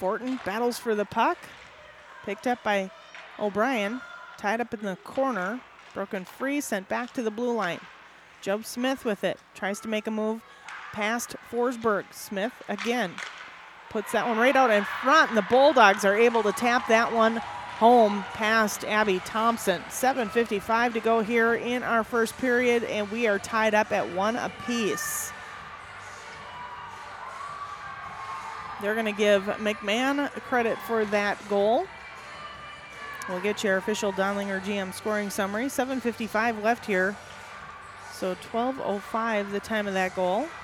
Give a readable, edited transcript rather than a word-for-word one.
Fortin battles for the puck. Picked up by O'Brien. Tied up in the corner. Broken free, sent back to the blue line. Job Smith with it. Tries to make a move past Forsberg. Smith again. Puts that one right out in front, and the Bulldogs are able to tap that one home past Abby Thompson. 7:55 to go here in our first period, and we are tied up at 1 apiece. They're going to give McMahon credit for that goal. We'll get your official Donlinger GM scoring summary. 7:55 left here. So 12:05 the time of that goal.